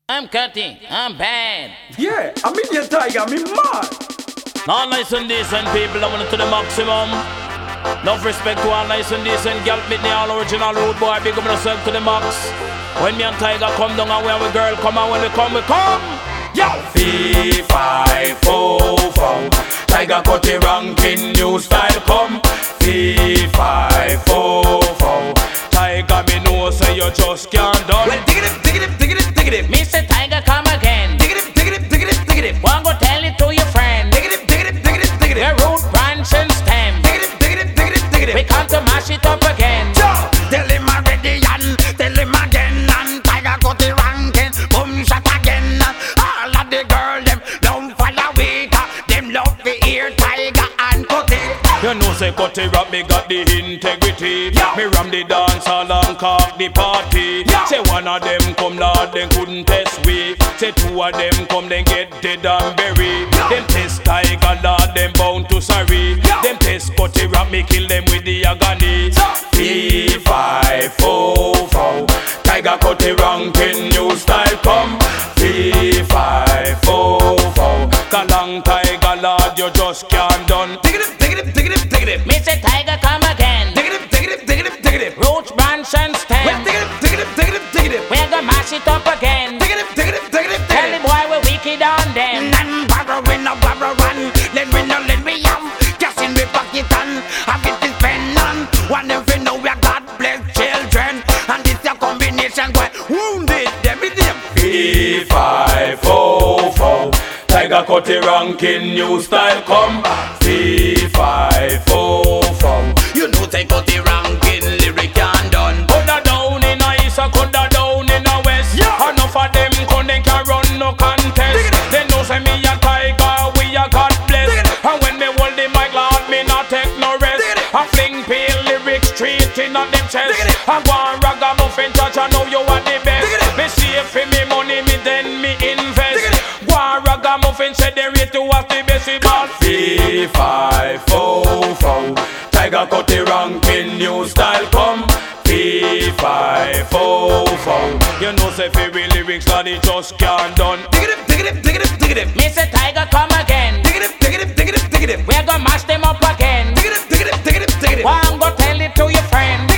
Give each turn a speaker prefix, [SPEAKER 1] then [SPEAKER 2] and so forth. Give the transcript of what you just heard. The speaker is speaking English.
[SPEAKER 1] I'm cutting, I'm bad.
[SPEAKER 2] Yeah, I mean your tiger, me mad.
[SPEAKER 3] All nice and decent people, I want it to the maximum. Enough respect to all nice and decent girl, meet the all original road boy, big up myself to the max. When me and Tiger come down and when we girl come and when we come, we come.
[SPEAKER 2] Yo, 3, 5, 4, 4. Tiger cut the ranking, new style come. 3, 5, 4, 4.
[SPEAKER 3] Tiger, me know say you just can't done.
[SPEAKER 2] Well, dig it up, dig it up, dig it up, dig it up.
[SPEAKER 1] Mr. Tiger, come again.
[SPEAKER 2] Dig it up, dig it up, dig it up, dig it up.
[SPEAKER 1] One go tell it to your friend.
[SPEAKER 2] Dig it up, dig it up, dig it up, dig it
[SPEAKER 1] The
[SPEAKER 2] up.
[SPEAKER 1] root, branch and stem.
[SPEAKER 2] Dig it up, dig it up, dig it up, dig it up.
[SPEAKER 1] We come to mash it up again.
[SPEAKER 2] Yo, tell him already and tell him again. And Tiger cut the ranking, boom shot again. All of the girl them don't follow it. Them love the ear Tiger and cut it.
[SPEAKER 3] You know say cut it rap, me got the integrity.
[SPEAKER 2] Yo.
[SPEAKER 3] Me ram the dance all and cock the party.
[SPEAKER 2] Yo.
[SPEAKER 3] Say one of them come lord, them couldn't test we. Say two of them come, then get dead and buried.
[SPEAKER 2] Yo.
[SPEAKER 3] Them test Tiger lord, them bound to sorry.
[SPEAKER 2] Yo.
[SPEAKER 3] Them test cut it rap, me kill them with the agony.
[SPEAKER 2] 3, 5, 4, 4. Tiger cut the ranking, new style come. 3, 5, 4, 4.
[SPEAKER 3] Galang Tiger lord, you just can't done.
[SPEAKER 2] Dig it up, dig it up, dig it up, dig it up.
[SPEAKER 1] Mr. Tiger, come again.
[SPEAKER 2] Dig it up, dig it up, dig it up, dig it up.
[SPEAKER 1] Root, branch and
[SPEAKER 2] Well,
[SPEAKER 1] stem.
[SPEAKER 2] dig it up, dig it up, dig it up, dig it up.
[SPEAKER 1] We're gonna mash it up again.
[SPEAKER 2] Dig it up, dig it up, dig it up, dig
[SPEAKER 1] Tell
[SPEAKER 2] it
[SPEAKER 1] the
[SPEAKER 2] up.
[SPEAKER 1] boy we're wicked on them.
[SPEAKER 2] None borrow, we no borrow run. Let me have. Just in the pocket and have it to spend on. One of you know we are God bless children. And this a combination where wounded them in them. 3, 5, 4, 4. Tiger cut the ranking, new style come. 3, 5, 4, 4. You know take out the ranking, lyric and done.
[SPEAKER 3] Coulda down in a east, or coulda down in a west.
[SPEAKER 2] Yeah.
[SPEAKER 3] Enough of them couldn't can run no contest.
[SPEAKER 2] Dig it up.
[SPEAKER 3] They know say me a Tiger, we a God bless.
[SPEAKER 2] Dig it up.
[SPEAKER 3] And when me hold the mic, Lord, me not take no rest.
[SPEAKER 2] Dig it up.
[SPEAKER 3] I fling pale lyrics straight in on them chest.
[SPEAKER 2] Dig it up.
[SPEAKER 3] I go and ragamuffin touch, I know you are the best.
[SPEAKER 2] Dig it up.
[SPEAKER 3] Me save for me money, me then me invest.
[SPEAKER 2] Dig it up.
[SPEAKER 3] Go and ragamuffin say they rate you as the best. We ball
[SPEAKER 2] 3, 5, 4, 4. Tiger cut the ranking, new style come. 3, 5, 4, 4.
[SPEAKER 3] You know say for real lyrics, Lord, it just can't done.
[SPEAKER 2] Dig it up, dig it up, dig it up, dig it up.
[SPEAKER 1] Mr. Tiger, come again.
[SPEAKER 2] Dig it up, dig it up, dig it up, dig it up.
[SPEAKER 1] We're gonna mash them up again.
[SPEAKER 2] Dig it up, dig it up, dig it up, dig it up.
[SPEAKER 1] One go tell it to your friend.